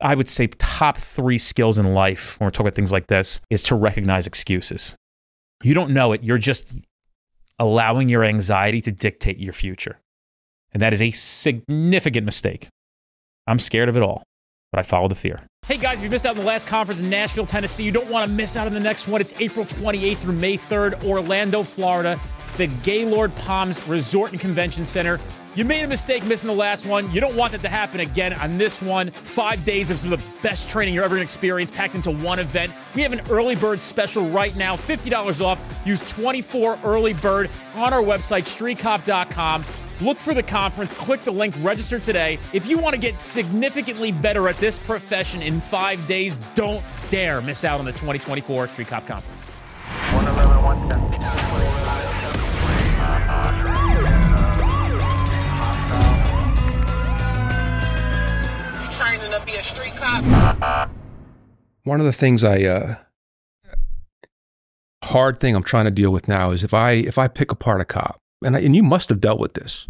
I would say, top 3 skills in life when we're talking about things like this is to recognize excuses. You don't know it. You're just allowing your anxiety to dictate your future. And that is a significant mistake. I'm scared of it all, but I follow the fear. Hey guys, if you missed out on the last conference in Nashville, Tennessee, you don't want to miss out on the next one. It's April 28th through May 3rd, Orlando, Florida, the Gaylord Palms Resort and Convention Center. You made a mistake missing the last one. You don't want that to happen again on this one. 5 days of some of the best training you're ever going to experience packed into one event. We have an early bird special right now, $50 off. Use 24 early bird on our website, streetcop.com. Look for the conference, click the link, register today. If you want to get significantly better at this profession in 5 days, don't dare miss out on the 2024 Street Cop Conference. 111, 110. You training to be a street cop? One of the things hard thing I'm trying to deal with now is if I pick apart a cop, and you must have dealt with this.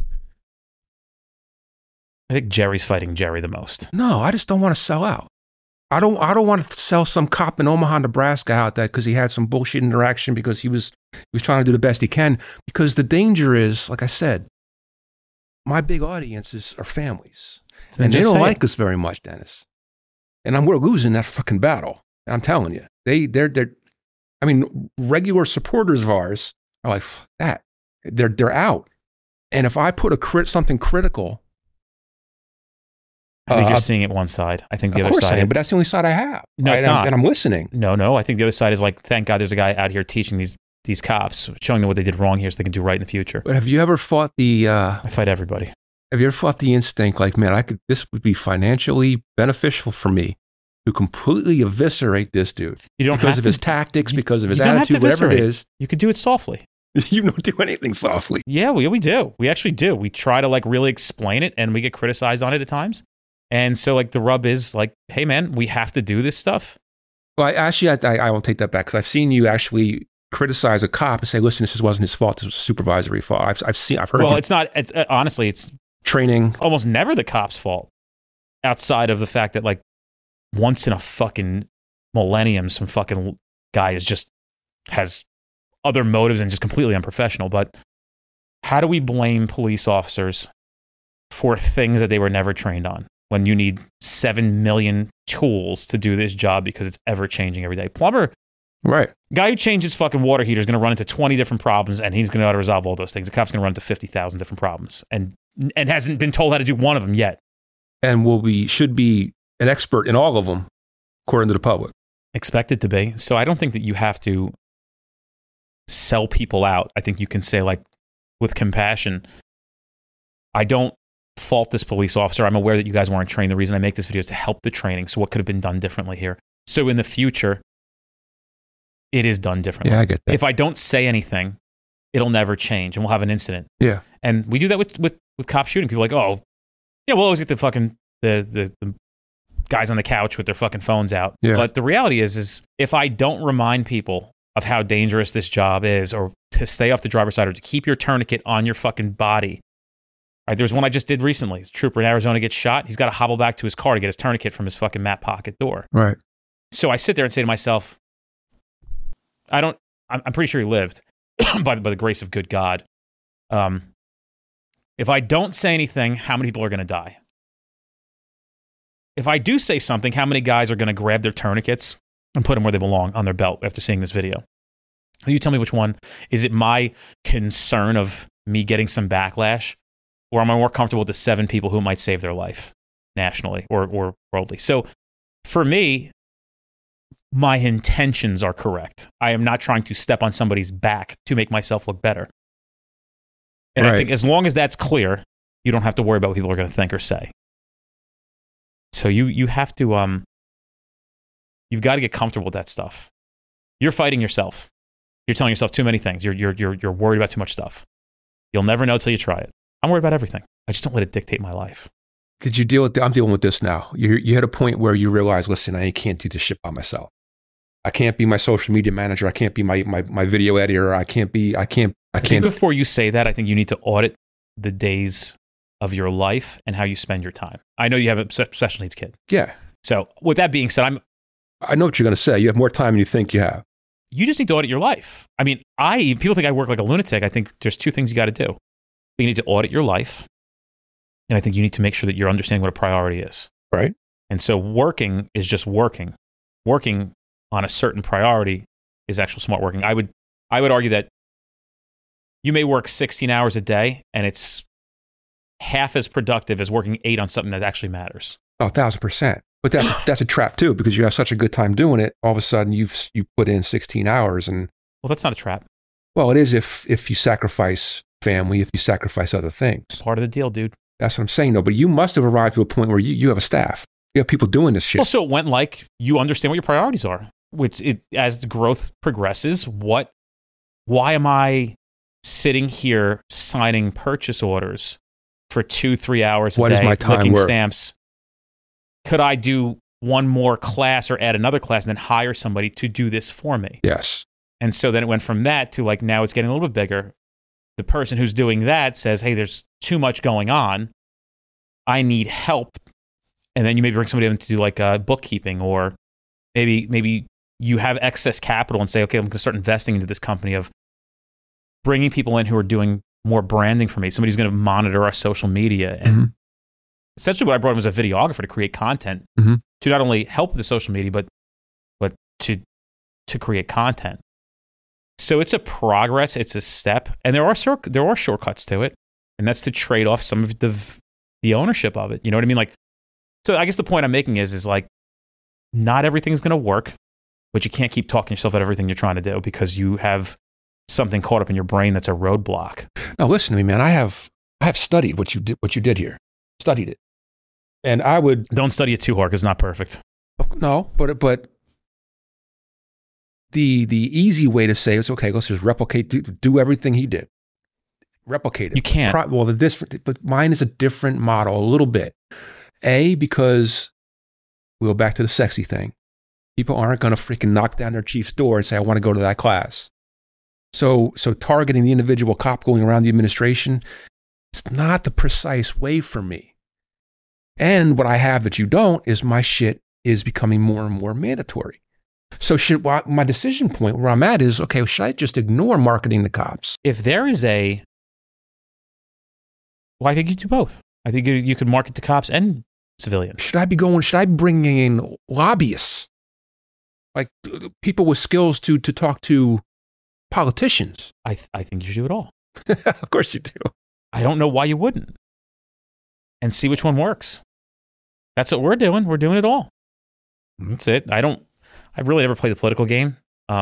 I think Jerry's fighting Jerry the most. No, I just don't want to sell out. I don't want to sell some cop in Omaha, Nebraska out that because he had some bullshit interaction because he was trying to do the best he can. Because the danger is, like I said, my big audiences are families. And they don't like us very much, Dennis. And we're losing that fucking battle. And I'm telling you, they're regular supporters of ours are like, fuck that. They're out. And if I put something critical, I think you're seeing it one side. I think the other side. But that's the only side I have. No, right? it's not. And I'm listening. No. I think the other side is like, thank God there's a guy out here teaching these cops, showing them what they did wrong here so they can do right in the future. But have you ever fought I fight everybody. Have you ever fought the instinct like, man, this would be financially beneficial for me to completely eviscerate this dude? You don't because of his tactics, because of his attitude, whatever it is. You could do it softly. You don't do anything softly. Yeah, we do. We actually do. We try to like really explain it, and we get criticized on it at times. And so like the rub is like, hey man, we have to do this stuff. Well, I won't take that back because I've seen you actually criticize a cop and say, listen, this wasn't his fault. This was a supervisory fault. I've heard. Well, it's not. It's honestly, it's training. Almost never the cop's fault, outside of the fact that like once in a fucking millennium, some fucking guy has other motives and just completely unprofessional. But how do we blame police officers for things that they were never trained on when you need 7 million tools to do this job because it's ever changing every day? Plumber, right? Guy who changes fucking water heater is going to run into 20 different problems, and he's going to know how to resolve all those things. The cop's going to run into 50,000 different problems and hasn't been told how to do one of them yet. And should be an expert in all of them, according to the public. Expected to be. So I don't think that you have to sell people out. I think you can say, like, with compassion, I don't fault this police officer. I'm aware that you guys weren't trained. The reason I make this video is to help the training. So what could have been done differently here? So in the future, it is done differently. Yeah, I get that. If I don't say anything, it'll never change, and we'll have an incident. Yeah. And we do that with cop shooting. People are like, oh, yeah, we'll always get the fucking the guys on the couch with their fucking phones out. Yeah. But the reality is if I don't remind people of how dangerous this job is, or to stay off the driver's side, or to keep your tourniquet on your fucking body. Right, there's one I just did recently. A trooper in Arizona gets shot. He's got to hobble back to his car to get his tourniquet from his fucking map pocket door. Right. So I sit there and say to myself, I'm pretty sure he lived by the grace of good God. If I don't say anything, how many people are going to die? If I do say something, how many guys are going to grab their tourniquets and put them where they belong on their belt after seeing this video? You tell me which one. Is it my concern of me getting some backlash, or am I more comfortable with the 7 people who might save their life nationally or worldly? So for me, my intentions are correct. I am not trying to step on somebody's back to make myself look better. And I think as long as that's clear, you don't have to worry about what people are going to think or say. So you have to, you've got to get comfortable with that stuff. You're fighting yourself. You're telling yourself too many things. You're worried about too much stuff. You'll never know till you try it. I'm worried about everything. I just don't let it dictate my life. Did you deal with? I'm dealing with this now. You had a point where you realize, listen, I can't do this shit by myself. I can't be my social media manager. I can't be my video editor. I can't. I think before you say that, I think you need to audit the days of your life and how you spend your time. I know you have a special needs kid. Yeah. So with that being said, I know what you're going to say. You have more time than you think you have. you just need to audit your life. I mean, people think I work like a lunatic. I think there's two things you got to do. You need to audit your life. And I think you need to make sure that you're understanding what a priority is. Right. And so working is just working. Working on a certain priority is actual smart working. I would argue that you may work 16 hours a day and it's half as productive as working 8 on something that actually matters. Oh, 1,000%. But that's a trap too, because you have such a good time doing it. All of a sudden, you put in 16 hours, and Well, that's not a trap. well, it is if you sacrifice family, if you sacrifice other things. It's part of the deal, dude. That's what I'm saying. No, but you must have arrived to a point where you have a staff. You have people doing this shit. Well, so it went like you understand what your priorities are. As the growth progresses, why am I sitting here signing purchase orders for 2-3 hours a What day, is my time licking worth? stamps? Could I do one more class or add another class and then hire somebody to do this for me? Yes. And so then it went from that to like now it's getting a little bit bigger. The person who's doing that says, hey, there's too much going on. I need help. And then you maybe bring somebody in to do like bookkeeping, or maybe you have excess capital and say, okay, I'm going to start investing into this company of bringing people in who are doing more branding for me. Somebody who's going to monitor our social media. And essentially what I brought in was a videographer to create content to not only help with the social media, but to create content. So it's a progress, it's a step, and there are shortcuts to it, and that's to trade off some of the ownership of it. You know what I mean? Like, so I guess the point I'm making is like, not everything's going to work, but you can't keep talking yourself out of everything you're trying to do because you have something caught up in your brain that's a roadblock. Now listen to me, man. I have studied what you did here. Studied it, and I would Don't study it too hard because it's not perfect. no, but the easy way to say it's okay. Let's just replicate, do everything he did. Replicate it. You can't. But mine is a different model, a little bit. Because we go back to the sexy thing. People aren't going to freaking knock down their chief's door and say, I want to go to that class. So targeting the individual cop going around the administration, it's not the precise way for me. And what I have that you don't is my shit is becoming more and more mandatory. So my decision point where I'm at is, okay, should I just ignore marketing the cops? If there is I think you do both. I think you could market to cops and civilians. Should I be bringing in lobbyists? Like people with skills to talk to politicians? I think you should do it all. Of course you do. I don't know why you wouldn't. And see which one works. That's what we're doing. We're doing it all. That's it. I've really never played the political game.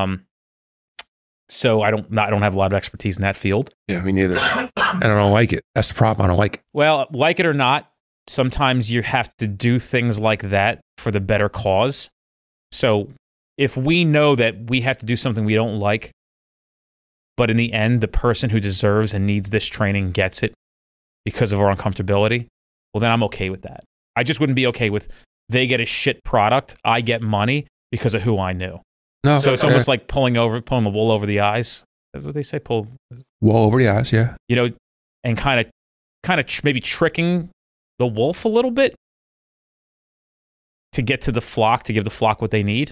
So I don't have a lot of expertise in that field. Yeah, me neither. And I don't like it. That's the problem. I don't like it. Well, like it or not, sometimes you have to do things like that for the better cause. So if we know that we have to do something we don't like, but in the end, the person who deserves and needs this training gets it because of our uncomfortability, well, then I'm okay with that. I just wouldn't be okay with they get a shit product, I get money because of who I knew. No, So it's almost like pulling the wool over the eyes. That's what they say, pull wool over the eyes, yeah. You know, and kind of maybe tricking the wolf a little bit to get to the flock, to give the flock what they need.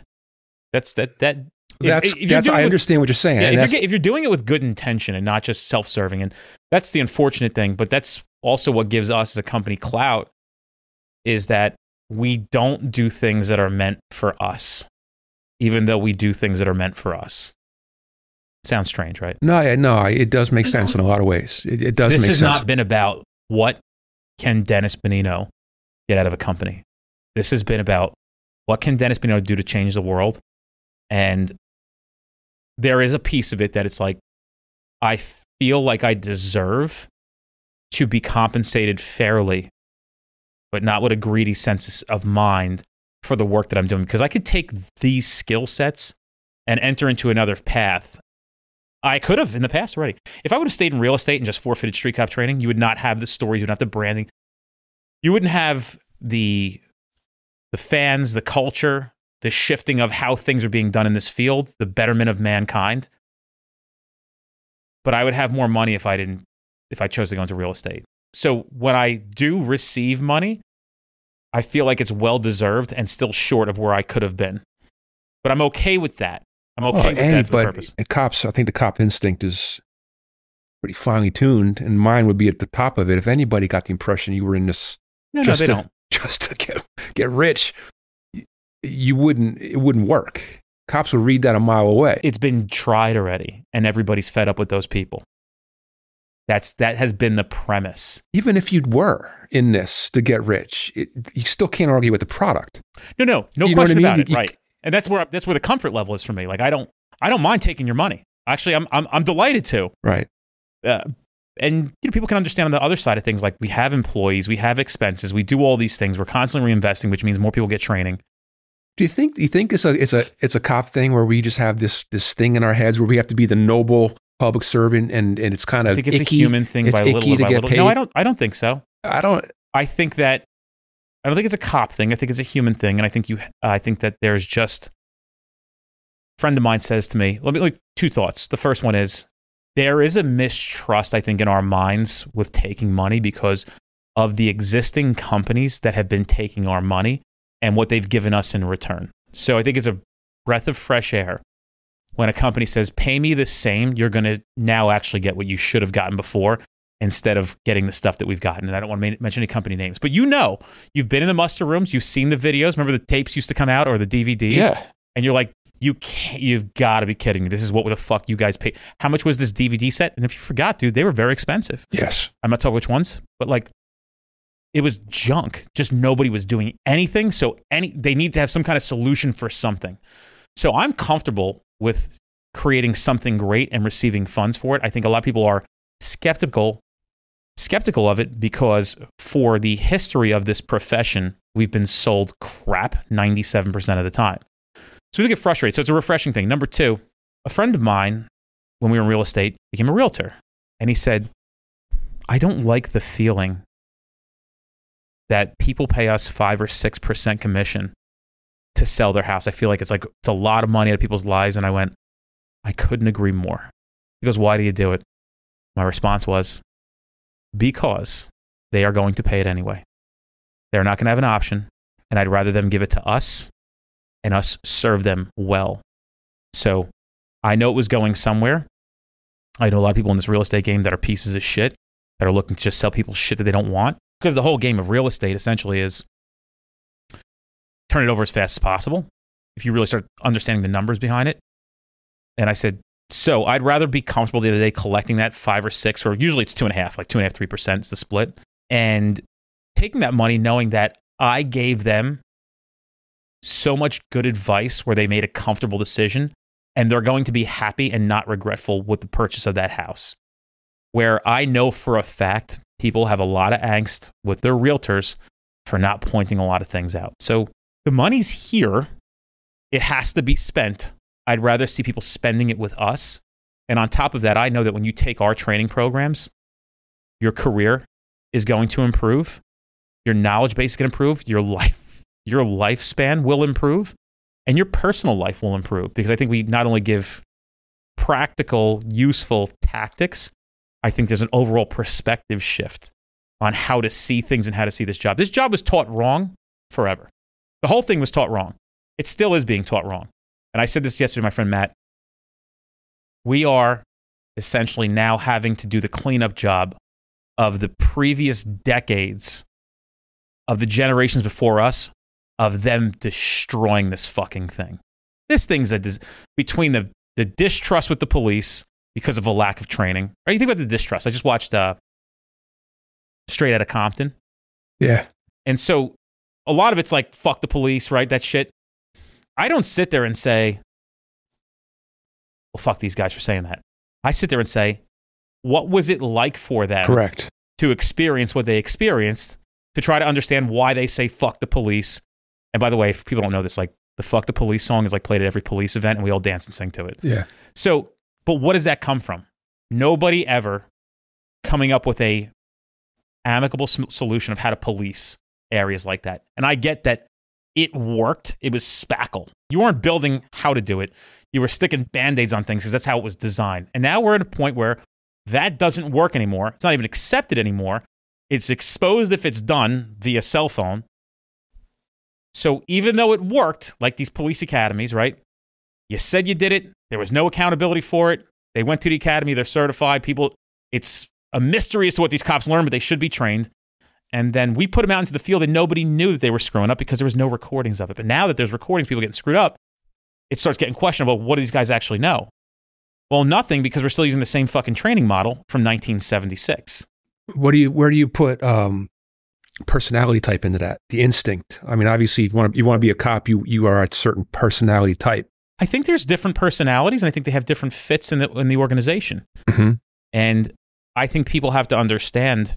I understand what you're saying. Yeah, if you're doing it with good intention and not just self-serving, and that's the unfortunate thing, but that's also what gives us as a company clout, is that we don't do things that are meant for us, even though we do things that are meant for us. Sounds strange, right? No, it does make sense in a lot of ways. It does make sense. This has not been about what can Dennis Benigno get out of a company. This has been about what can Dennis Benigno do to change the world. And there is a piece of it that it's like, I feel like I deserve to be compensated fairly, but not with a greedy sense of mind for the work that I'm doing. Because I could take these skill sets and enter into another path. I could have in the past already. If I would have stayed in real estate and just forfeited street cop training, you would not have the stories, you wouldn't have the branding. You wouldn't have the fans, the culture, the shifting of how things are being done in this field, the betterment of mankind. But I would have more money if I chose to go into real estate. So when I do receive money, I feel like it's well deserved and still short of where I could have been. But I'm okay with that. I'm okay with that for the purpose. Cops, I think the cop instinct is pretty finely tuned, and mine would be at the top of it. If anybody got the impression you were in this just to get rich, it wouldn't work. Cops would read that a mile away. It's been tried already, and everybody's fed up with those people. That has been the premise. Even if you were in this to get rich, you still can't argue with the product. No question about it, right? And that's where the comfort level is for me. Like I don't mind taking your money. Actually, I'm delighted to. Right. And people can understand on the other side of things. Like we have employees, we have expenses, we do all these things. We're constantly reinvesting, which means more people get training. Do you think it's a cop thing where we just have this thing in our heads where we have to be the noble public servant and it's kind of I think it's icky. A human thing by little to by little. Paid. No, I don't think so. I don't think it's a cop thing. I think it's a human thing, and I think that there's just. A friend of mine says to me, two thoughts. The first one is there is a mistrust, I think, in our minds with taking money because of the existing companies that have been taking our money and what they've given us in return. So I think it's a breath of fresh air when a company says, pay me the same, you're going to now actually get what you should have gotten before instead of getting the stuff that we've gotten. And I don't want to mention any company names, but you've been in the muster rooms, you've seen the videos. Remember the tapes used to come out or the DVDs? Yeah. And you're like, you've got to be kidding me. This is what the fuck you guys pay. How much was this DVD set? And if you forgot, dude, they were very expensive. Yes. I'm not talking which ones, but like it was junk. Just nobody was doing anything. So they need to have some kind of solution for something. So I'm comfortable with creating something great and receiving funds for it. I think a lot of people are skeptical of it because for the history of this profession, we've been sold crap 97% of the time. So we get frustrated. So it's a refreshing thing. Number two, a friend of mine, when we were in real estate, became a realtor. And he said, I don't like the feeling that people pay us 5 or 6% commission to sell their house. I feel like it's a lot of money out of people's lives. And I went, I couldn't agree more. He goes, why do you do it? My response was, because they are going to pay it anyway. They're not going to have an option. And I'd rather them give it to us and us serve them well. So I know it was going somewhere. I know a lot of people in this real estate game that are pieces of shit, that are looking to just sell people shit that they don't want. Because the whole game of real estate essentially is turn it over as fast as possible if you really start understanding the numbers behind it. And I said, so I'd rather be comfortable the other day collecting that 5 or 6, or usually it's 2.5, like 2.5, 3% is the split. And taking that money knowing that I gave them so much good advice where they made a comfortable decision and they're going to be happy and not regretful with the purchase of that house. Where I know for a fact people have a lot of angst with their realtors for not pointing a lot of things out. So the money's here. It has to be spent. I'd rather see people spending it with us. And on top of that, I know that when you take our training programs, your career is going to improve. Your knowledge base can improve. Your lifespan will improve. And your personal life will improve. Because I think we not only give practical, useful tactics, I think there's an overall perspective shift on how to see things and how to see this job. This job was taught wrong forever. The whole thing was taught wrong. It still is being taught wrong. And I said this yesterday to my friend Matt. We are essentially now having to do the cleanup job of the previous decades of the generations before us, of them destroying this fucking thing. This thing's between the distrust with the police because of a lack of training. Right? You think about the distrust. I just watched Straight Outta Compton. Yeah. And so a lot of it's like, fuck the police, right? That shit. I don't sit there and say, well, fuck these guys for saying that. I sit there and say, what was it like for them Correct. to experience what they experienced, to try to understand why they say fuck the police? And by the way, if people don't know this, like the fuck the police song is like played at every police event and we all dance and sing to it. Yeah. So, but what does that come from? Nobody ever coming up with a amicable solution of how to police areas like that. And I get that it worked. It was spackle. You weren't building how to do it. You were sticking Band-Aids on things because that's how it was designed. And now we're at a point where that doesn't work anymore. It's not even accepted anymore. It's exposed if it's done via cell phone. So even though it worked, like these police academies, right? You said you did it. There was no accountability for it. They went to the academy. They're certified. People, it's a mystery as to what these cops learn, but they should be trained. And then we put them out into the field and nobody knew that they were screwing up because there was no recordings of it. But now that there's recordings, people getting screwed up, it starts getting questionable. What do these guys actually know? Well, nothing, because we're still using the same fucking training model from 1976. Where do you put personality type into that? The instinct. I mean, obviously, if you want to be a cop, you are a certain personality type. I think there's different personalities, and I think they have different fits in the organization. Mm-hmm. And I think people have to understand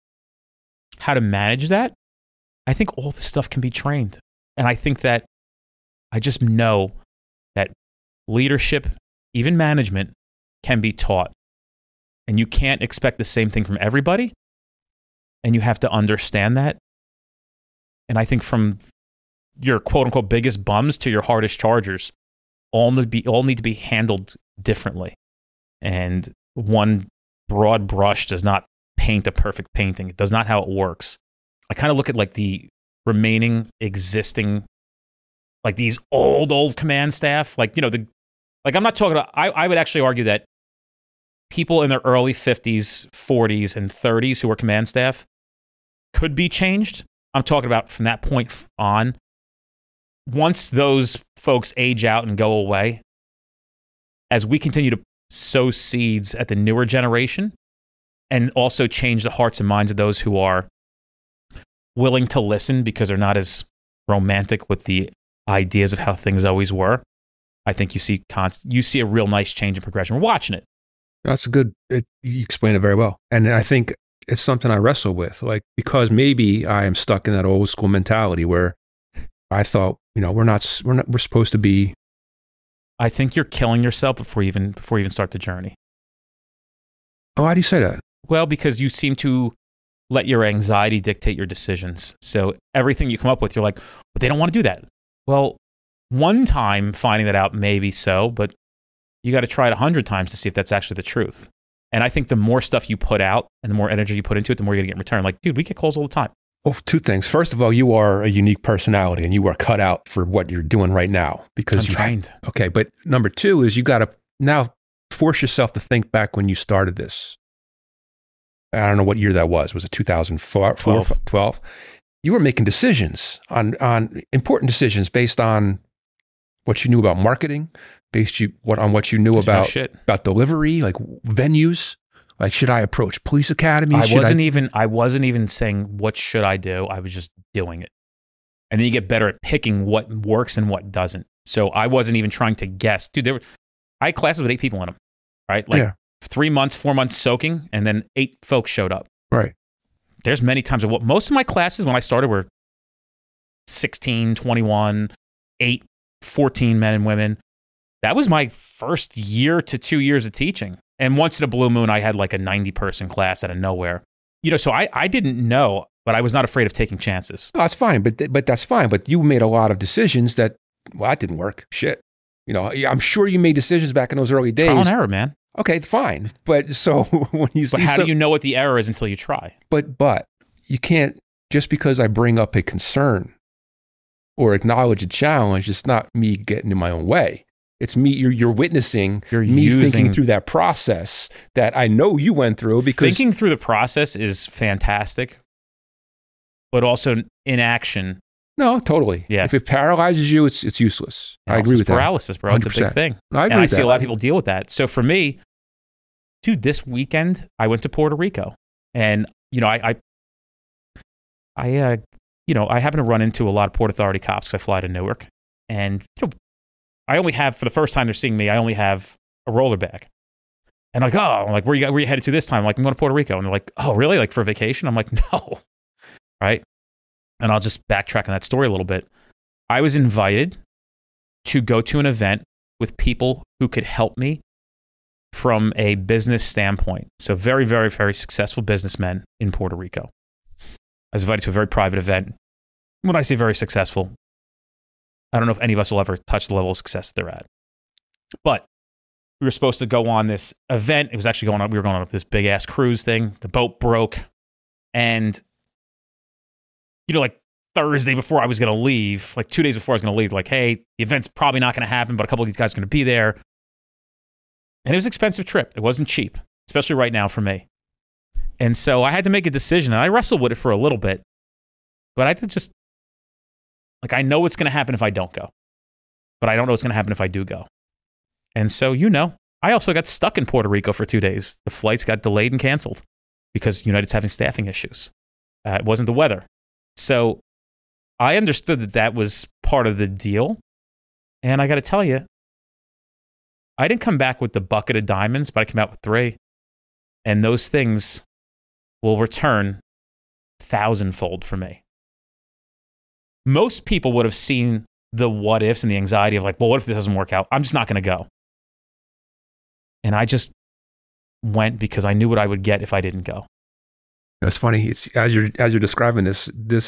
how to manage that. I think all this stuff can be trained. And I think that I just know that leadership, even management, can be taught. And you can't expect the same thing from everybody. And you have to understand that. And I think from your quote unquote biggest bums to your hardest chargers, all need to be handled differently. And one broad brush does not paint a perfect painting. It does not how it works. I kind of look at like the remaining existing, like these old command staff, like, you know, I'm not talking about, I would actually argue that people in their early 50s, 40s, and 30s who were command staff could be changed. I'm talking about from that point on. Once those folks age out and go away, as we continue to sow seeds at the newer generation and also change the hearts and minds of those who are willing to listen because they're not as romantic with the ideas of how things always were, I think you see a real nice change in progression. We're watching it. That's you explain it very well. And I think it's something I wrestle with, like, because maybe I am stuck in that old school mentality where I thought, you know, we're supposed to be. I think you're killing yourself before you even start the journey. Oh, why do you say that? Well, because you seem to let your anxiety dictate your decisions. So everything you come up with, you're like, but they don't want to do that. Well, one time finding that out, maybe so, but you got to try it 100 times to see if that's actually the truth. And I think the more stuff you put out and the more energy you put into it, the more you're going to get in return. Like, dude, we get calls all the time. Well, two things. First of all, you are a unique personality and you are cut out for what you're doing right now because I'm trained. Okay. But number two is you got to now force yourself to think back when you started this. I don't know what year that was. Was it 2004? 12? You were making decisions on important decisions based on what you knew about marketing, on what you knew about delivery, like venues. Like, should I approach police academies? I wasn't even saying what should I do. I was just doing it. And then you get better at picking what works and what doesn't. So I wasn't even trying to guess. Dude, I had classes with 8 people in them, right? Like 3 months, 4 months soaking, and then 8 folks showed up. Right. There's many times most of my classes when I started were 16, 21, 8, 14 men and women. That was my first year to 2 years of teaching. And once in a blue moon, I had like a 90-person class out of nowhere. You know, so I didn't know, but I was not afraid of taking chances. Oh, that's fine, but that's fine. But you made a lot of decisions that didn't work. Shit. You know, I'm sure you made decisions back in those early days. Trial and error, man. Okay, fine. But so when you see, how do you know what the error is until you try? But you can't, just because I bring up a concern or acknowledge a challenge, it's not me getting in my own way. It's me, you're witnessing me thinking through that process that I know you went through. Because thinking through the process is fantastic, but also inaction. No, totally. Yeah. If it paralyzes you, it's useless. I agree with paralysis, bro. 100%. It's a big thing. I agree with that. See a lot of people deal with that. So for me, dude, this weekend I went to Puerto Rico, and you know, I happen to run into a lot of Port Authority cops because I fly to Newark, and you know, I only have, for the first time they're seeing me, I only have a roller bag. And I'm like, where you headed to this time? I'm like, I'm going to Puerto Rico. And they're like, oh, really? Like for vacation? I'm like, no. Right? And I'll just backtrack on that story a little bit. I was invited to go to an event with people who could help me from a business standpoint. So very, very, very successful businessmen in Puerto Rico. I was invited to a very private event. When I say very successful, I don't know if any of us will ever touch the level of success that they're at. But we were supposed to go on this event. It was actually we were going on this big ass cruise thing. The boat broke. And, you know, like Thursday before I was going to leave, like 2 days before I was going to leave, like, hey, the event's probably not going to happen, but a couple of these guys are going to be there. And it was an expensive trip. It wasn't cheap, especially right now for me. And so I had to make a decision, and I wrestled with it for a little bit. But I had to just, like, I know what's going to happen if I don't go. But I don't know what's going to happen if I do go. And so, I also got stuck in Puerto Rico for 2 days. The flights got delayed and canceled because United's having staffing issues. It wasn't the weather. So I understood that that was part of the deal. And I got to tell you, I didn't come back with the bucket of diamonds, but I came out with 3. And those things will return 1,000-fold for me. Most people would have seen the what ifs and the anxiety of like, well, what if this doesn't work out? I'm just not going to go. And I just went because I knew what I would get if I didn't go. It's funny. It's as you're describing this,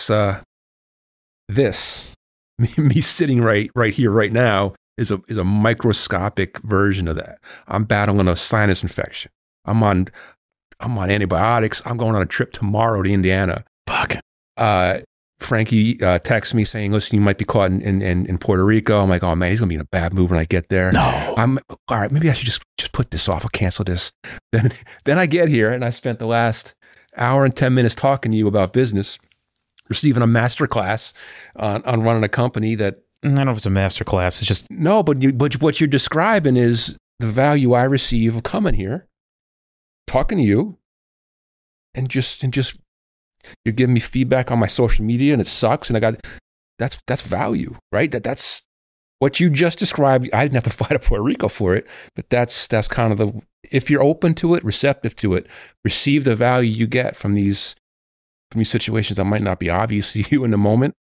me sitting right here, right now, is a microscopic version of that. I'm battling a sinus infection. I'm on antibiotics. I'm going on a trip tomorrow to Indiana. Fuck. Frankie texts me saying, listen, you might be caught in Puerto Rico. I'm like, oh man, he's going to be in a bad mood when I get there. No. I'm all right. Maybe I should just put this off. I'll cancel this. Then I get here and I spent the last hour and 10 minutes talking to you about business, receiving a master class on running a company that. I don't know if it's a master class. It's just. No, but what you're describing is the value I receive of coming here, talking to you, and just you're giving me feedback on my social media and it sucks. And that's value, right? That's what you just described. I didn't have to fly to Puerto Rico for it, but that's kind of if you're open to it, receptive to it, receive the value you get from these situations that might not be obvious to you in the moment.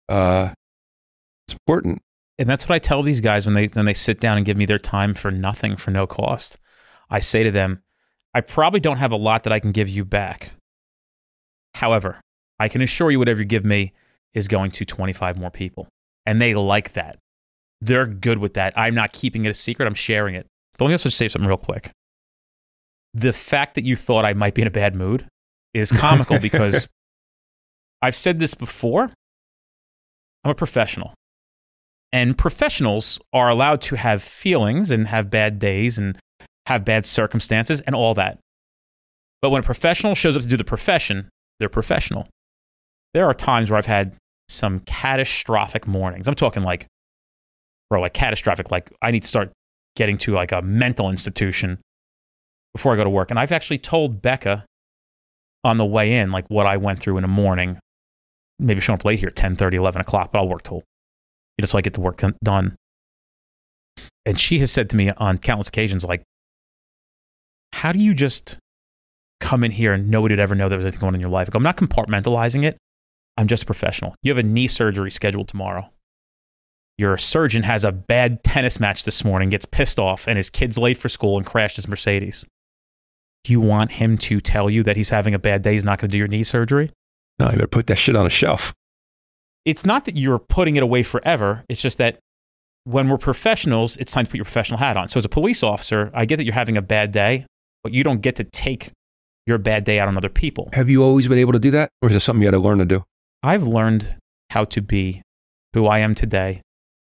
It's important. And that's what I tell these guys when they sit down and give me their time for nothing, for no cost. I say to them, I probably don't have a lot that I can give you back. However, I can assure you whatever you give me is going to 25 more people. And they like that. They're good with that. I'm not keeping it a secret. I'm sharing it. But let me also say something real quick. The fact that you thought I might be in a bad mood is comical because I've said this before. I'm a professional. And professionals are allowed to have feelings and have bad days and have bad circumstances and all that. But when a professional shows up to do the profession, they're professional. There are times where I've had some catastrophic mornings. I'm talking like catastrophic, like I need to start getting to like a mental institution before I go to work. And I've actually told Becca on the way in, like what I went through in the morning, maybe showing up late here, 10:30, 11 o'clock, but I'll work till, so I get the work done. And she has said to me on countless occasions, like, how do you just come in here and nobody would ever know there was anything going on in your life? Like, I'm not compartmentalizing it. I'm just a professional. You have a knee surgery scheduled tomorrow. Your surgeon has a bad tennis match this morning, gets pissed off, and his kid's late for school and crashed his Mercedes. Do you want him to tell you that he's having a bad day, he's not going to do your knee surgery? No, you better put that shit on a shelf. It's not that you're putting it away forever. It's just that when we're professionals, it's time to put your professional hat on. So as a police officer, I get that you're having a bad day, but you don't get to take your bad day out on other people. Have you always been able to do that? Or is it something you had to learn to do? I've learned how to be who I am today.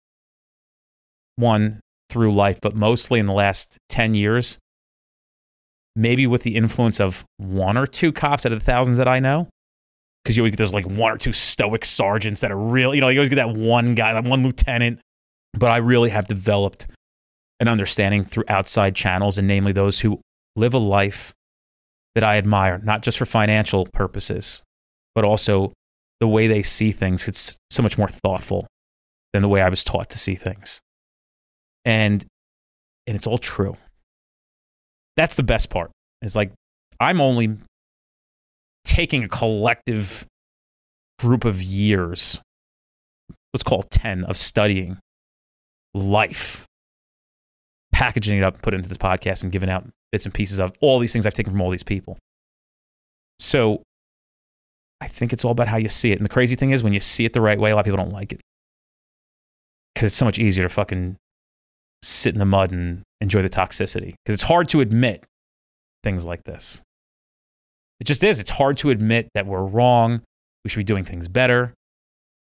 One, through life, but mostly in the last 10 years, maybe with the influence of 1 or 2 cops out of the thousands that I know. Because you always get those like 1 or 2 stoic sergeants that are real, you always get that one guy, that one lieutenant. But I really have developed an understanding through outside channels, and namely those who live a life that I admire, not just for financial purposes, but also the way they see things. It's so much more thoughtful than the way I was taught to see things. And it's all true. That's the best part. It's like, I'm only taking a collective group of years, let's call it 10, of studying life, packaging it up, put it into this podcast, and giving out bits and pieces of all these things I've taken from all these people. So I think it's all about how you see it. And the crazy thing is, when you see it the right way, a lot of people don't like it. Because it's so much easier to fucking sit in the mud and enjoy the toxicity. Because it's hard to admit things like this. It just is. It's hard to admit that we're wrong. We should be doing things better.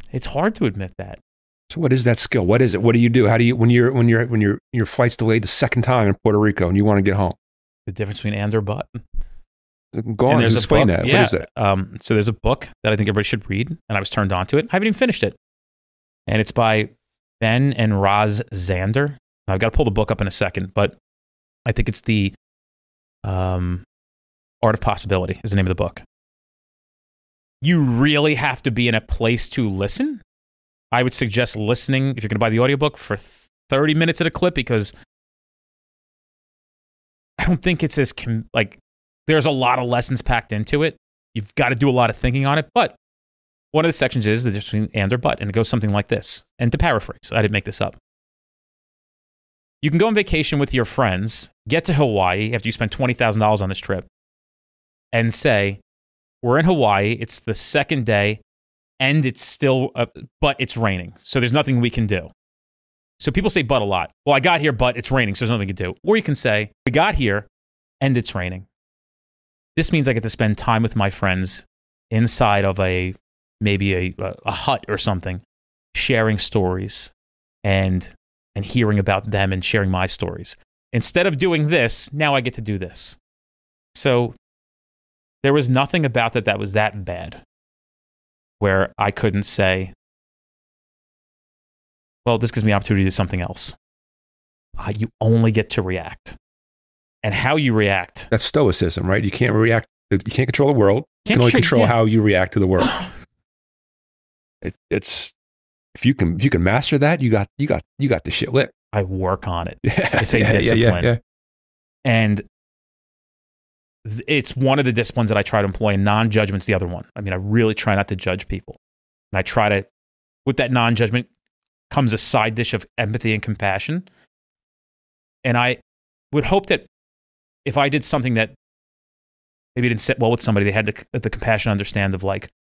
It's hard to admit that. So what is that skill? What is it? What do you do? How do you when your flight's delayed the second time in Puerto Rico and you want to get home? The difference between and or but. Go on, explain that. Yeah. What is that? So there's a book that I think everybody should read, and I was turned on to it. I haven't even finished it. And it's by Ben and Roz Zander. I've got to pull the book up in a second, but I think it's the Art of Possibility is the name of the book. You really have to be in a place to listen. I would suggest listening, if you're going to buy the audiobook, for 30 minutes at a clip, because I don't think it's as, there's a lot of lessons packed into it. You've got to do a lot of thinking on it, but one of the sections is the difference between and or but, and it goes something like this. And to paraphrase, I didn't make this up. You can go on vacation with your friends, get to Hawaii after you spend $20,000 on this trip, and say, we're in Hawaii, it's the second day, and it's still, but it's raining, so there's nothing we can do. So people say but a lot. Well, I got here, but it's raining, so there's nothing we can do. Or you can say, we got here, and it's raining. This means I get to spend time with my friends inside of maybe a hut or something, sharing stories and hearing about them and sharing my stories. Instead of doing this, now I get to do this. So there was nothing about that was that bad, where I couldn't say, well, this gives me an opportunity to do something else. You only get to react. And how you react. That's stoicism, right? You can't react. You can't control the world. You can only control how you react to the world. It's if you can master that, you got the shit lit. I work on it. It's a discipline. Yeah. And it's one of the disciplines that I try to employ, and non-judgment's the other one. I mean, I really try not to judge people. And I try to, with that non-judgment comes a side dish of empathy and compassion. And I would hope that if I did something that maybe didn't sit well with somebody, they had the compassion to understand of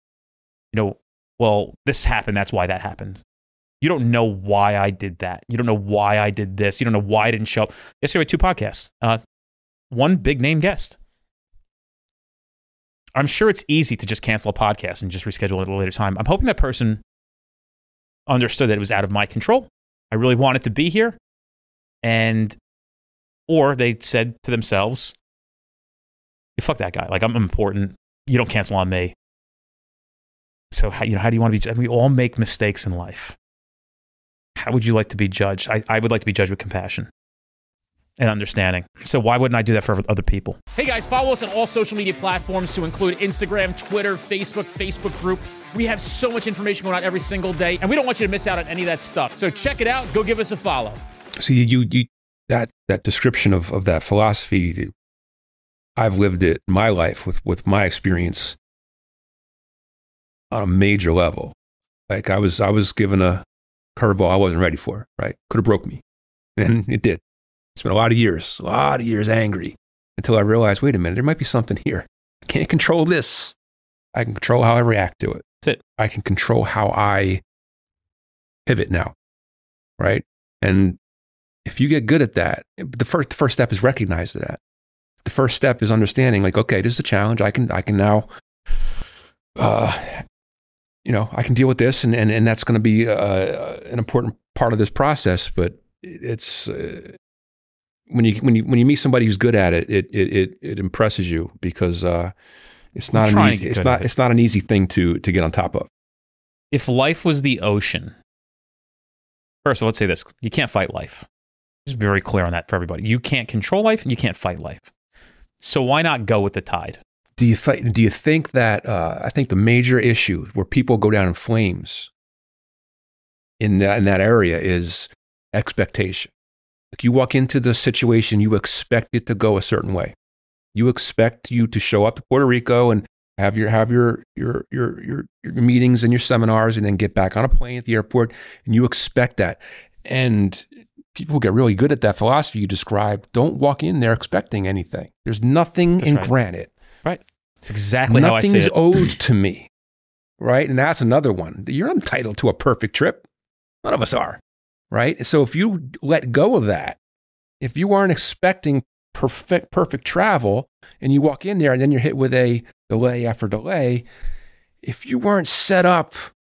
well, this happened, that's why that happened. You don't know why I did that. You don't know why I did this. You don't know why I didn't show up. Yesterday we had 2 podcasts. One big name guest. I'm sure it's easy to just cancel a podcast and just reschedule it at a later time. I'm hoping that person understood that it was out of my control. I really wanted to be here. Or they said to themselves, fuck that guy. I'm important. You don't cancel on me. So how do you want to be judged? We all make mistakes in life. How would you like to be judged? I would like to be judged with compassion and understanding. So why wouldn't I do that for other people? Hey guys, follow us on all social media platforms to include Instagram, Twitter, Facebook group. We have so much information going out every single day, and we don't want you to miss out on any of that stuff. So check it out. Go give us a follow. So that description of that philosophy, I've lived it in my life with my experience on a major level. Like I was given a curveball I wasn't ready for, right? Could have broke me. And it did. Spent a lot of years angry until I realized, wait a minute, there might be something here. I can't control this. I can control how I react to it. That's it. I can control how I pivot now, right? And if you get good at that, the first step is recognize that. The first step is understanding, okay, this is a challenge. I can now, I can deal with this, and that's going to be an important part of this process. But it's when you meet somebody who's good at it, it impresses you because it's not an easy thing to get on top of. If life was the ocean, first of all, let's say this: you can't fight life. Just be very clear on that for everybody. You can't control life, and you can't fight life. So why not go with the tide? Do you think that I think the major issue where people go down in flames in that area is expectation. You walk into the situation, you expect it to go a certain way. You expect you to show up to Puerto Rico and have your meetings and your seminars, and then get back on a plane at the airport, and you expect that. And people who get really good at that philosophy you described don't walk in there expecting anything. There's nothing granted. Right. It's exactly how I see it. Nothing is owed to me. Right. And that's another one. You're entitled to a perfect trip. None of us are. Right. So if you let go of that, if you aren't expecting perfect travel and you walk in there and then you're hit with a delay after delay, if you weren't set up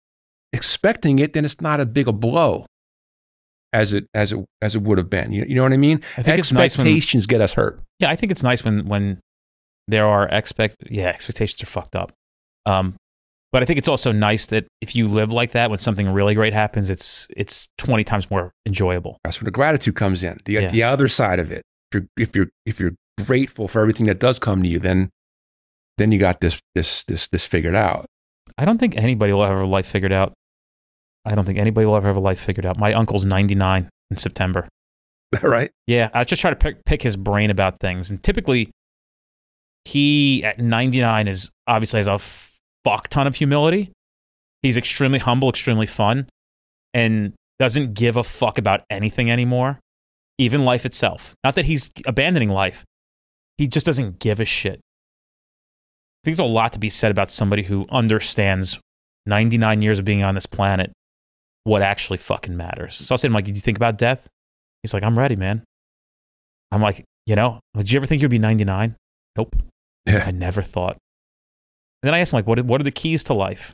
expecting it, then it's not a big a blow as it would have been. You know what I mean? I think it's nice when- Expectations get us hurt. Yeah, I think it's nice when there are expectations are fucked up. But I think it's also nice that if you live like that, when something really great happens, it's 20 times more enjoyable. That's where the gratitude comes in. The other side of it. If you're grateful for everything that does come to you, then you got this figured out. I don't think anybody will ever have life figured out. I don't think anybody will ever have a life figured out. My uncle's 99 in September. Right? Yeah, I just try to pick his brain about things, and typically, he at 99 is obviously has a fuck ton of humility. He's extremely humble, extremely fun, and doesn't give a fuck about anything anymore, even life itself. Not that he's abandoning life. He just doesn't give a shit. I think there's a lot to be said about somebody who understands 99 years of being on this planet, what actually fucking matters. So I said, Mike, did you think about death? He's like, I'm ready, man. I'm like, did you ever think you'd be 99? Nope. Yeah. I never thought. And then I asked him, like, what are the keys to life?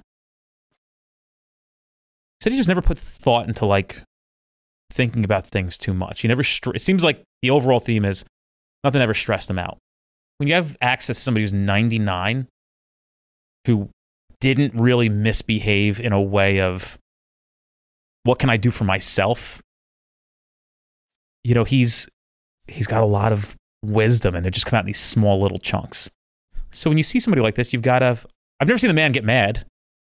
He said he just never put thought into, like, thinking about things too much. He never. It seems like the overall theme is nothing ever stressed him out. When you have access to somebody who's 99, who didn't really misbehave in a way of, what can I do for myself? He's got a lot of wisdom, and they just come out in these small little chunks. So when you see somebody like this, you've got to. I've never seen the man get mad.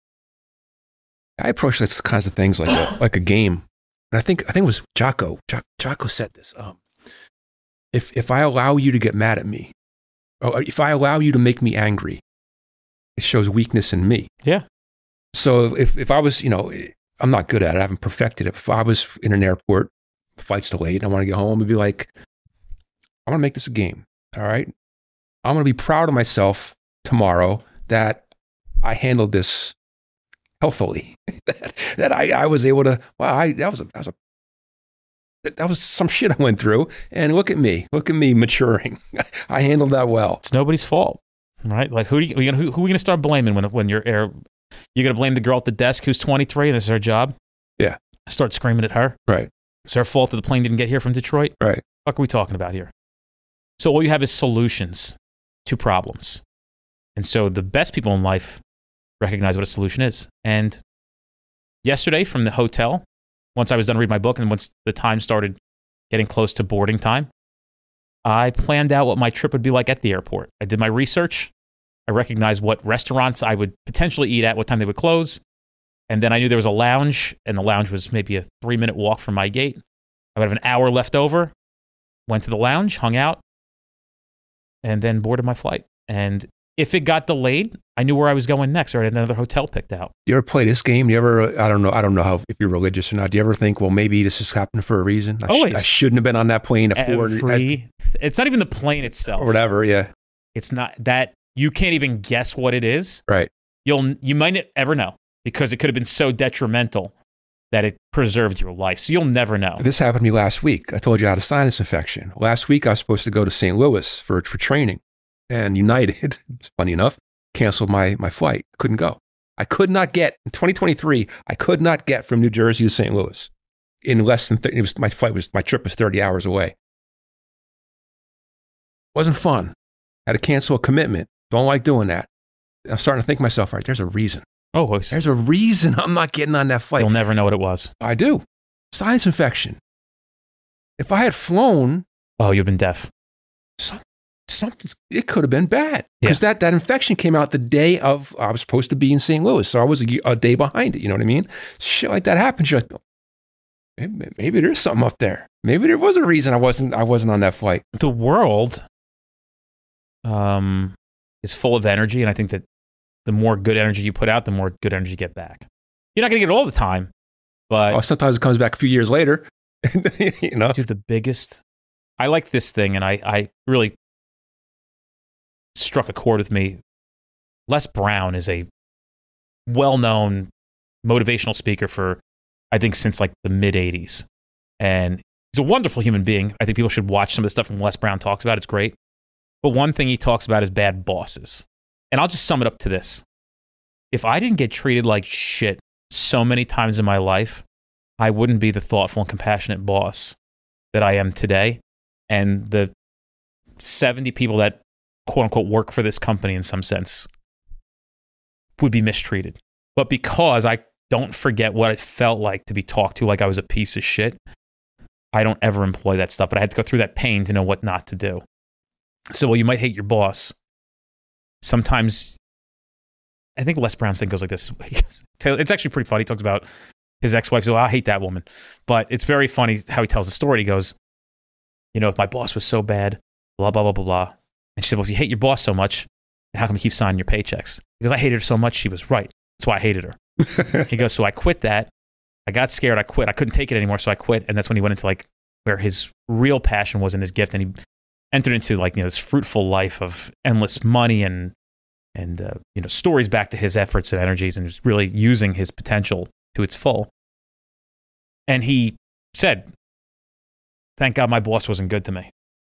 I approach those kinds of things like a game, and I think it was Jocko. Jocko said this. If I allow you to get mad at me, or if I allow you to make me angry, it shows weakness in me. Yeah. So if I was, I'm not good at it. I haven't perfected it. If I was in an airport, flight's delayed, and I want to get home, I'd be like, I'm going to make this a game. All right. I'm going to be proud of myself tomorrow that I handled this healthily, that I was able to, that was some shit I went through. And look at me maturing. I handled that well. It's nobody's fault, right? Like who are we going to start blaming when you're going to blame the girl at the desk who's 23 and this is her job? Yeah. Start screaming at her. Right. It's her fault that the plane didn't get here from Detroit. Right. What are we talking about here? So all you have is solutions to problems. And so the best people in life recognize what a solution is. And yesterday from the hotel, once I was done reading my book and once the time started getting close to boarding time, I planned out what my trip would be like at the airport. I did my research. I recognized what restaurants I would potentially eat at, what time they would close. And then I knew there was a lounge, and the lounge was maybe a 3-minute walk from my gate. I would have an hour left over, went to the lounge, hung out, and then boarded my flight. And if it got delayed, I knew where I was going next, or I had another hotel picked out. You ever play this game? You ever, I don't know how, if you're religious or not, do you ever think, well, maybe this has happened for a reason? Always. I shouldn't have been on that plane It's not even the plane itself. Or whatever, yeah. It's not that, you can't even guess what it is. Right. You might not ever know, because it could have been so detrimental that it preserved your life. So you'll never know. This happened to me last week. I told you I had a sinus infection. Last week, I was supposed to go to St. Louis for training. And United, funny enough, canceled my flight. I couldn't go. I could not get, in 2023, I could not get from New Jersey to St. Louis in less than 30, my trip was 30 hours away. Wasn't fun. Had to cancel a commitment. Don't like doing that. I'm starting to think to myself, all right, there's a reason. Oh, there's a reason I'm not getting on that flight. You'll never know what it was. I do. Sinus infection. If I had flown. Oh, you've been deaf. It could have been bad. Because that infection came out the day of, I was supposed to be in St. Louis. So I was a day behind it. You know what I mean? Shit like that happens. You're like, maybe there's something up there. Maybe there was a reason I wasn't on that flight. The world is full of energy. And I think that the more good energy you put out, the more good energy you get back. You're not going to get it all the time, but sometimes it comes back a few years later. You know, dude, I like this thing, and I really struck a chord with me. Les Brown is a well-known motivational speaker for, I think, since like the mid 80s, and he's a wonderful human being. I think people should watch some of the stuff Les Brown talks about. It's great. But one thing he talks about is bad bosses. And I'll just sum it up to this. If I didn't get treated like shit so many times in my life, I wouldn't be the thoughtful and compassionate boss that I am today. And the 70 people that quote unquote work for this company in some sense would be mistreated. But because I don't forget what it felt like to be talked to like I was a piece of shit, I don't ever employ that stuff. But I had to go through that pain to know what not to do. So while you might hate your boss, sometimes, I think Les Brown's thing goes like this. It's actually pretty funny. He talks about his ex-wife. So I hate that woman. But it's very funny how he tells the story. He goes, if my boss was so bad, blah, blah, blah, blah, blah. And she said, well, if you hate your boss so much, how come you keep signing your paychecks? Because I hated her so much, she was right. That's why I hated her. He goes, so I quit that. I got scared. I quit. I couldn't take it anymore. So I quit. And that's when he went into like where his real passion was in his gift. And he entered into like, this fruitful life of endless money and stories back to his efforts and energies and really using his potential to its full. And he said, thank God my boss wasn't good to me.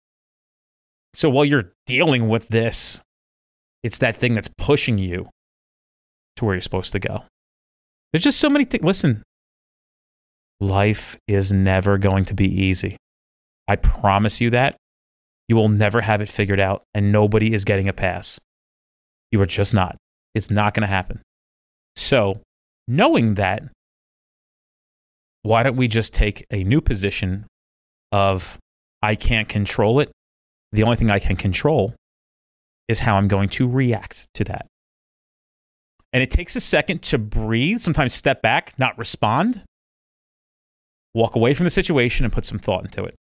So while you're dealing with this, it's that thing that's pushing you to where you're supposed to go. There's just so many things. Listen, life is never going to be easy. I promise you that. You will never have it figured out, and nobody is getting a pass. You are just not. It's not going to happen. So, knowing that, why don't we just take a new position of I can't control it. The only thing I can control is how I'm going to react to that. And it takes a second to breathe, sometimes step back, not respond, walk away from the situation and put some thought into it.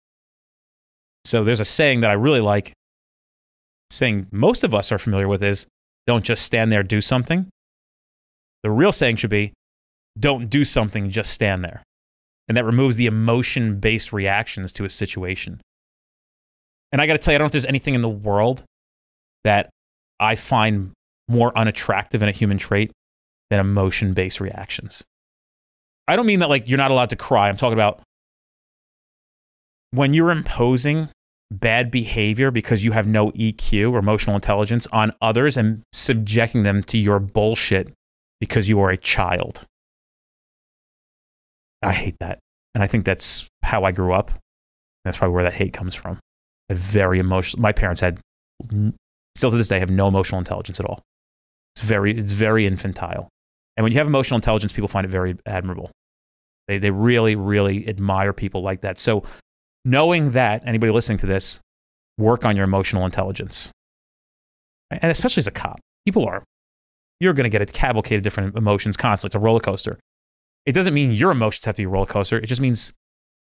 So there's a saying that I really like, saying most of us are familiar with is, don't just stand there, do something. The real saying should be, don't do something, just stand there. And that removes the emotion-based reactions to a situation. And I got to tell you, I don't know if there's anything in the world that I find more unattractive in a human trait than emotion-based reactions. I don't mean that like you're not allowed to cry. I'm talking about when you're imposing bad behavior because you have no EQ or emotional intelligence on others and subjecting them to your bullshit because you are a child. I hate that. And I think that's how I grew up. That's probably where that hate comes from. Very emotional. My parents had, still to this day, have no emotional intelligence at all. It's very infantile. And when you have emotional intelligence, people find it very admirable. They really, really admire people like that. So knowing that, anybody listening to this, work on your emotional intelligence. And especially as a cop, you're going to get a cavalcade of different emotions constantly. It's a roller coaster. It doesn't mean your emotions have to be a roller coaster. It just means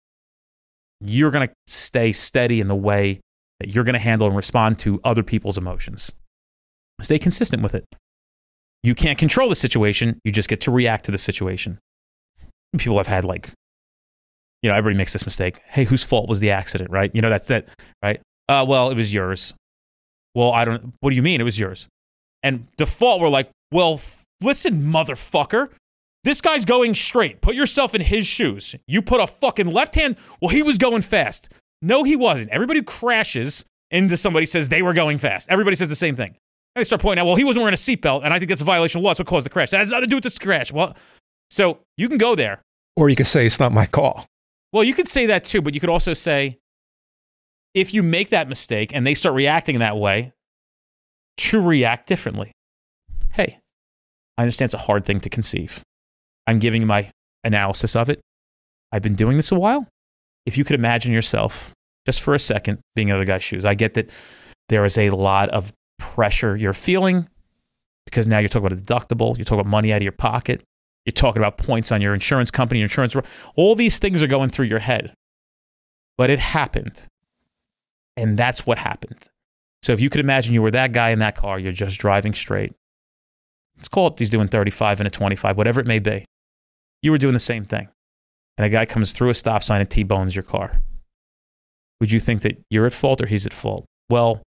you're going to stay steady in the way that you're going to handle and respond to other people's emotions. Stay consistent with it. You can't control the situation. You just get to react to the situation. People have had everybody makes this mistake. Hey, whose fault was the accident, right? That's that, right? Well, it was yours. Well, what do you mean it was yours? And default, we're like, well, listen, motherfucker. This guy's going straight. Put yourself in his shoes. You put a fucking left hand. Well, he was going fast. No, he wasn't. Everybody who crashes into somebody says they were going fast. Everybody says the same thing. And they start pointing out, well, he wasn't wearing a seatbelt, and I think that's a violation of law. That's what caused the crash. That has nothing to do with this crash. Well, so you can go there. Or you could say it's not my call. Well, you could say that too, but you could also say, if you make that mistake and they start reacting that way, to react differently. Hey, I understand it's a hard thing to conceive. I'm giving you my analysis of it. I've been doing this a while. If you could imagine yourself, just for a second, being in the other guy's shoes. I get that there is a lot of pressure you're feeling because now you're talking about a deductible. You're talking about money out of your pocket. You're talking about points on your insurance company, your insurance. All these things are going through your head. But it happened. And that's what happened. So if you could imagine you were that guy in that car, you're just driving straight. Let's call it he's doing 35 and a 25, whatever it may be. You were doing the same thing. And a guy comes through a stop sign and T-bones your car. Would you think that you're at fault or he's at fault? Well,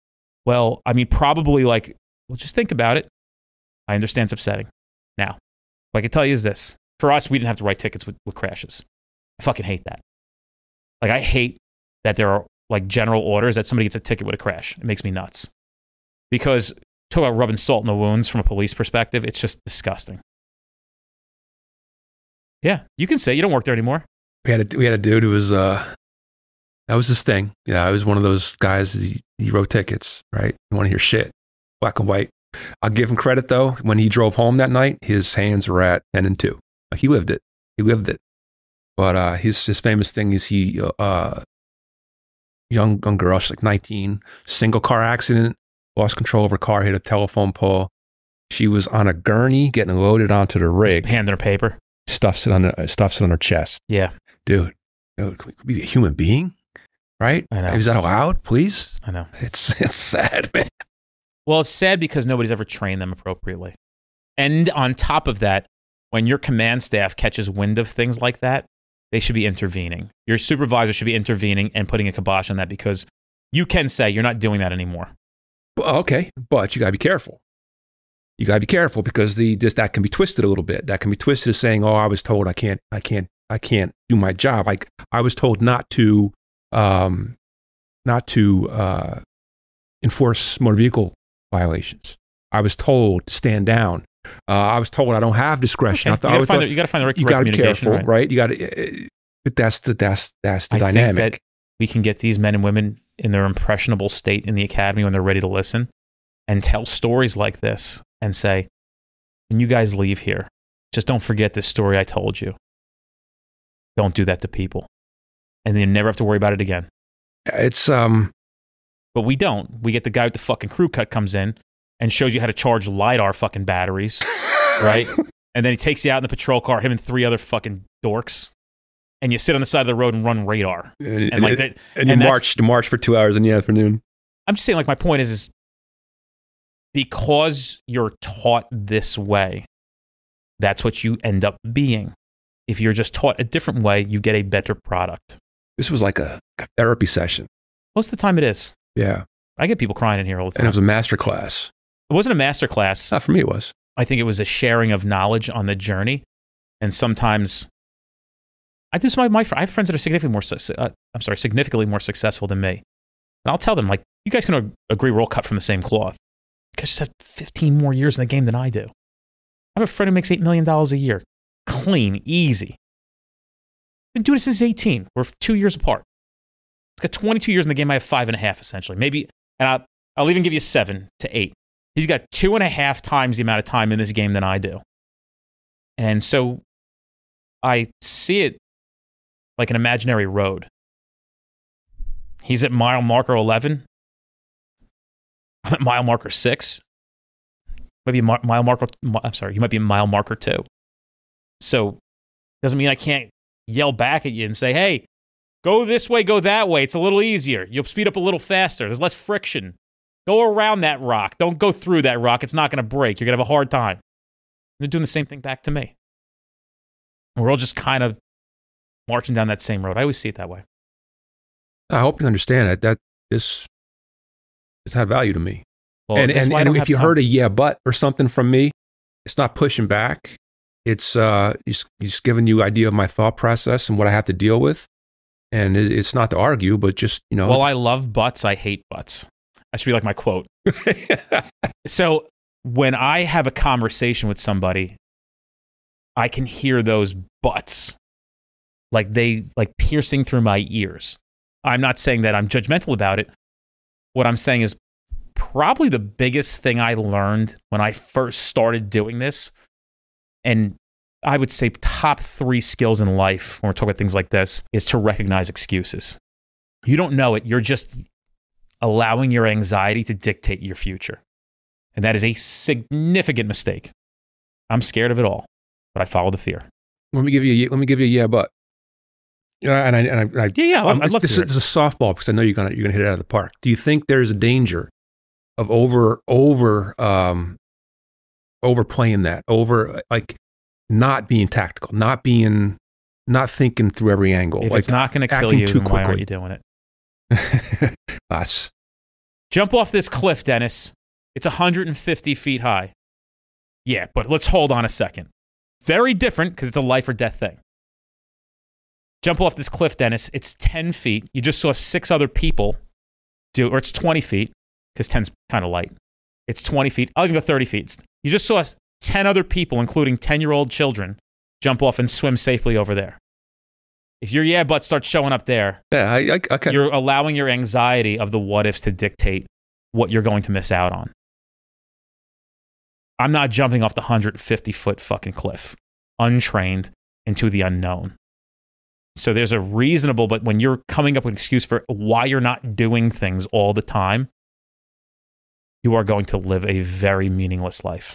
I mean, probably just think about it. I understand it's upsetting. Now, what I can tell you is this. For us, we didn't have to write tickets with crashes. I fucking hate that. I hate that there are general orders that somebody gets a ticket with a crash. It makes me nuts. Because talk about rubbing salt in the wounds from a police perspective, it's just disgusting. Yeah, you can say you don't work there anymore. We had a dude who was that was his thing. Yeah, I was one of those guys. He wrote tickets, right? You want to hear shit, black and white. I'll give him credit though. When he drove home that night, his hands were at 10 and 2. Like, he lived it. He lived it. But his famous thing is young girl, she's like 19, single car accident, lost control of her car, hit a telephone pole. She was on a gurney getting loaded onto the rig. Handing her paper. Stuffs it on her chest. Yeah. Dude, can we be a human being? Right? I know. Is that allowed, please? I know. It's sad, man. Well, it's sad because nobody's ever trained them appropriately. And on top of that, when your command staff catches wind of things like that, they should be intervening. Your supervisor should be intervening and putting a kibosh on that, because you can say you're not doing that anymore. Well, okay, but you got to be careful. You got to be careful, because that can be twisted a little bit. That can be twisted as saying, "Oh, I was told I can't do my job. I was told not to enforce motor vehicle violations. I was told to stand down. I was told I don't have discretion." Okay. You got to find the right You got to be communication, careful, right? You got to. But that's the dynamic. I think that we can get these men and women in their impressionable state in the academy when they're ready to listen, and tell stories like this and say, when you guys leave here, just don't forget this story I told you. Don't do that to people. And then you never have to worry about it again. It's But we don't. We get the guy with the fucking crew cut comes in and shows you how to charge LiDAR fucking batteries, right? And then he takes you out in the patrol car, him and 3 other fucking dorks, and you sit on the side of the road and run radar. And like that, and you march for 2 hours in the afternoon. I'm just saying, like, my point is because you're taught this way, that's what you end up being. If you're just taught a different way, you get a better product. This was like a therapy session. Most of the time it is. Yeah. I get people crying in here all the time. And it was a master class. It wasn't a master class. Not for me, it was. I think it was a sharing of knowledge on the journey. And sometimes I have friends that are significantly more successful than me. And I'll tell them, like, you guys can agree we're all cut from the same cloth. You guys just have 15 more years in the game than I do. I have a friend who makes $8 million a year. Clean, easy. Been doing it since 18. We're 2 years apart. He's got 22 years in the game. I have 5.5, essentially. Maybe, and I'll even give you 7 to 8. He's got 2.5 times the amount of time in this game than I do. And so I see it like an imaginary road. He's at mile marker 11. I'm at mile marker 6. Maybe you might be mile marker 2. So doesn't mean I can't yell back at you and say, hey, go this way, go that way. It's a little easier. You'll speed up a little faster. There's less friction. Go around that rock. Don't go through that rock. It's not going to break. You're going to have a hard time. They're doing the same thing back to me. And we're all just kind of marching down that same road. I always see it that way. I hope you understand that this had value to me. Well, and if you heard a yeah, but or something from me, it's not pushing back. It's just giving you idea of my thought process and what I have to deal with. And it's not to argue, but just, you know. Well, I love butts. I hate butts. That should be like my quote. So when I have a conversation with somebody, I can hear those butts like piercing through my ears. I'm not saying that I'm judgmental about it. What I'm saying is probably the biggest thing I learned when I first started doing this, and I would say top 3 skills in life when we're talking about things like this, is to recognize excuses. You don't know it. You're just allowing your anxiety to dictate your future. And that is a significant mistake. I'm scared of it all, but I follow the fear. Let me give you a yeah, but. I'd love to hear it. This is a softball, because I know you're gonna hit it out of the park. Do you think there's a danger of overplaying that, like not being tactical, not thinking through every angle? If like it's not going to kill you, then why aren't you doing it? Us. Jump off this cliff, Dennis. It's 150 feet high. Yeah, but let's hold on a second. Very different, because it's a life or death thing. Jump off this cliff, Dennis. It's 10 feet. You just saw 6 other people do it, or it's 20 feet, because 10's kind of light. It's 20 feet. I'll even go 30 feet. You just saw 10 other people, including 10-year-old children, jump off and swim safely over there. If your yeah but starts showing up there, Yeah, okay. you're allowing your anxiety of the what ifs to dictate what you're going to miss out on. I'm not jumping off the 150-foot fucking cliff, untrained, into the unknown. So there's a reasonable, but when you're coming up with an excuse for why you're not doing things all the time, you are going to live a very meaningless life.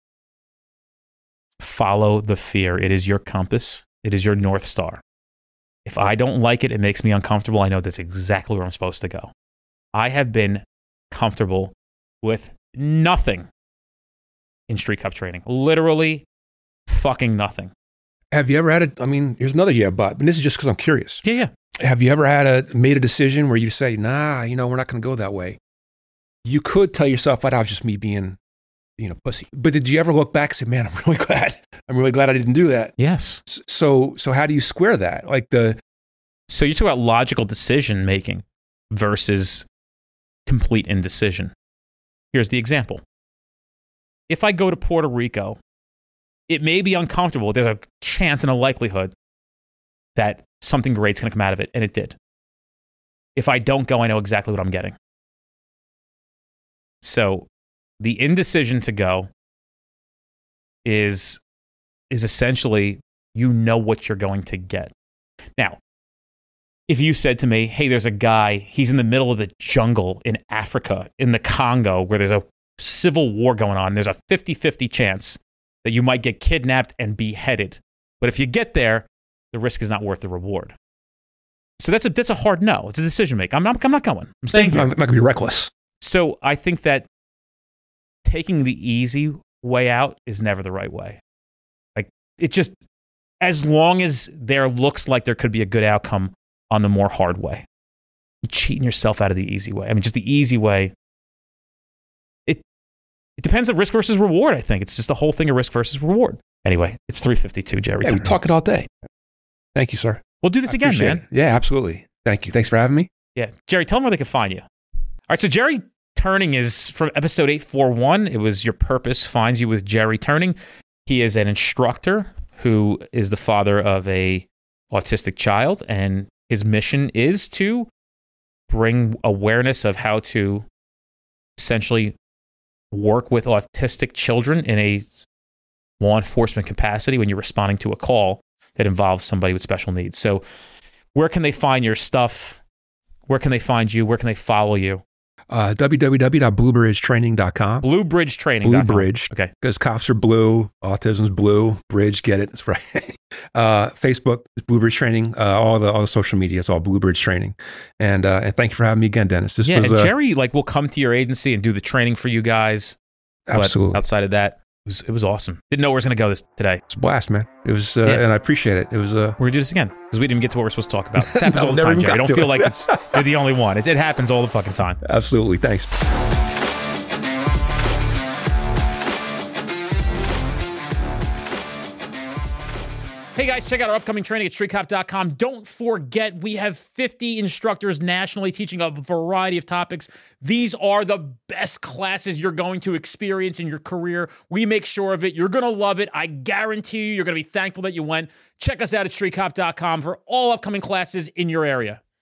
Follow the fear. It is your compass. It is your North Star. If I don't like it, it makes me uncomfortable. I know that's exactly where I'm supposed to go. I have been comfortable with nothing in Street Cup training. Literally fucking nothing. Have you ever had here's another but this is just because I'm curious. Yeah. Have you ever made a decision where you say, nah, we're not going to go that way? You could tell yourself, that was just me being, pussy. But did you ever look back and say, man, I'm really glad I didn't do that? Yes. So how do you square that? So you talk about logical decision making versus complete indecision. Here's the example. If I go to Puerto Rico, it may be uncomfortable. There's a chance and a likelihood that something great's going to come out of it, and it did. If I don't go, I know exactly what I'm getting. So the indecision to go is essentially what you're going to get. Now, if you said to me, hey, there's a guy, he's in the middle of the jungle in Africa, in the Congo, where there's a civil war going on, there's a 50-50 chance that you might get kidnapped and beheaded. But if you get there, the risk is not worth the reward. So that's a hard no. It's a decision maker. I'm not going. I'm staying here. I'm not going to be reckless. So I think that taking the easy way out is never the right way. It just, as long as there looks like there could be a good outcome on the more hard way, you're cheating yourself out of the easy way. Just the easy way. It depends on risk versus reward, I think. It's just the whole thing of risk versus reward. Anyway, it's 3:52, Jerry. Yeah, we're talking all day. Thank you, sir. We'll do this again, man. It. Yeah, absolutely. Thank you. Thanks for having me. Yeah. Jerry, tell them where they can find you. All right, so Jerry Turning is from episode 841. It was Your Purpose Finds You with Jerry Turning. He is an instructor who is the father of a autistic child, and his mission is to bring awareness of how to essentially work with autistic children in a law enforcement capacity when you're responding to a call that involves somebody with special needs. So where can they find your stuff? Where can they find you? Where can they follow you? www.bluebridgetraining.com. Bluebridgetraining.com. Blue Bridge. Okay. Because cops are blue, autism's blue, bridge, get it. That's right. Facebook, Blue Bridge Training, all the social media, it's all Blue Bridge Training. And thank you for having me again, Dennis. This was, and Jerry will come to your agency and do the training for you guys. Absolutely. But outside of that, it was awesome. Didn't know where it was going to go today. It's a blast, man. It was, and I appreciate it. It was. We're going to do this again because we didn't get to what we're supposed to talk about. This happens all the time, Jerry. Don't feel like you're the only one. It happens all the fucking time. Absolutely. Thanks. Hey guys, check out our upcoming training at streetcop.com. Don't forget, we have 50 instructors nationally teaching a variety of topics. These are the best classes you're going to experience in your career. We make sure of it. You're going to love it. I guarantee you're going to be thankful that you went. Check us out at streetcop.com for all upcoming classes in your area.